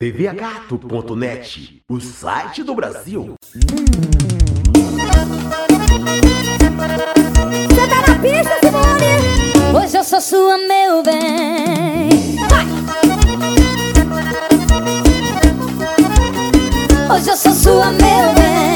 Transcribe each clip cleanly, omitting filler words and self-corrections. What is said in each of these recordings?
tvagato.net, o site do Brasil. Cê tá na pista, Simone? Hoje eu sou sua, meu bem. Vai! Hoje eu sou sua, meu bem.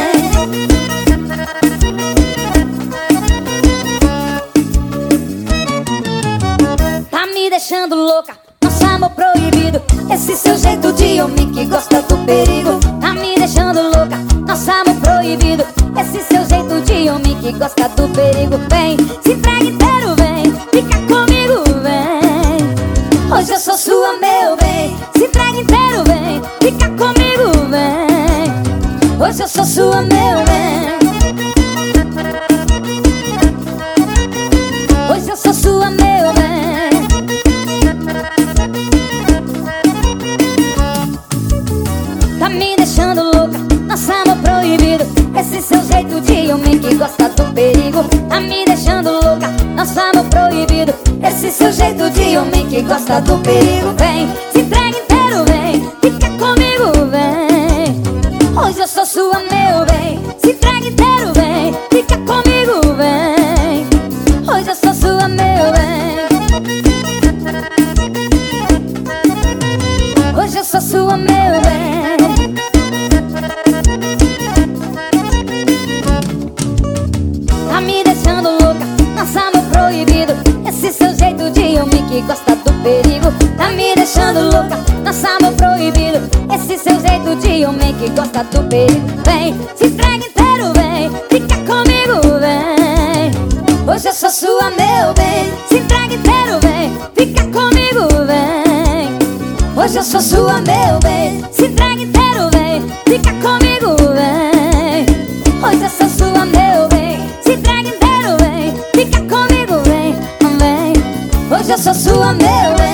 Tá me deixando louca, nosso amor proibido. Esse seu jeito de homem que gosta do perigo. Tá me deixando louca, nosso amor proibido. Esse seu jeito de homem que gosta do perigo. Vem, se entrega inteiro, vem, fica comigo, vem. Hoje eu sou sua, meu bem. Se entrega inteiro, vem, fica comigo, vem. Hoje eu sou sua, meu bem. Hoje eu sou sua, meu bem. Tá me deixando louca, nosso amor proibido. Esse seu jeito de homem que gosta do perigo. Tá me deixando louca, nosso amor proibido. Esse seu jeito de homem que gosta do perigo. Vem, se entrega inteiro, vem, fica comigo, vem. Hoje eu sou sua, meu bem. Se entrega inteiro, vem, fica comigo, vem. Hoje eu sou sua, meu bem. Hoje eu sou sua, meu bem. Tá me deixando louca, nosso amor proibido. Esse seu jeito de homem que gosta do perigo. Tá me deixando louca, nosso amor proibido. Esse seu jeito de homem que gosta do perigo. Vem, se entrega inteiro, vem, fica comigo, vem. Hoje eu sou sua, meu bem. Se entrega inteiro, vem, fica comigo, vem. Hoje eu sou sua, meu bem. Se entrega inteiro, vem, fica comigo, vem. Hoje eu sou sua, meu bem. Se entrega inteiro, vem, fica comigo, vem, vem. Hoje eu sou sua, meu bem.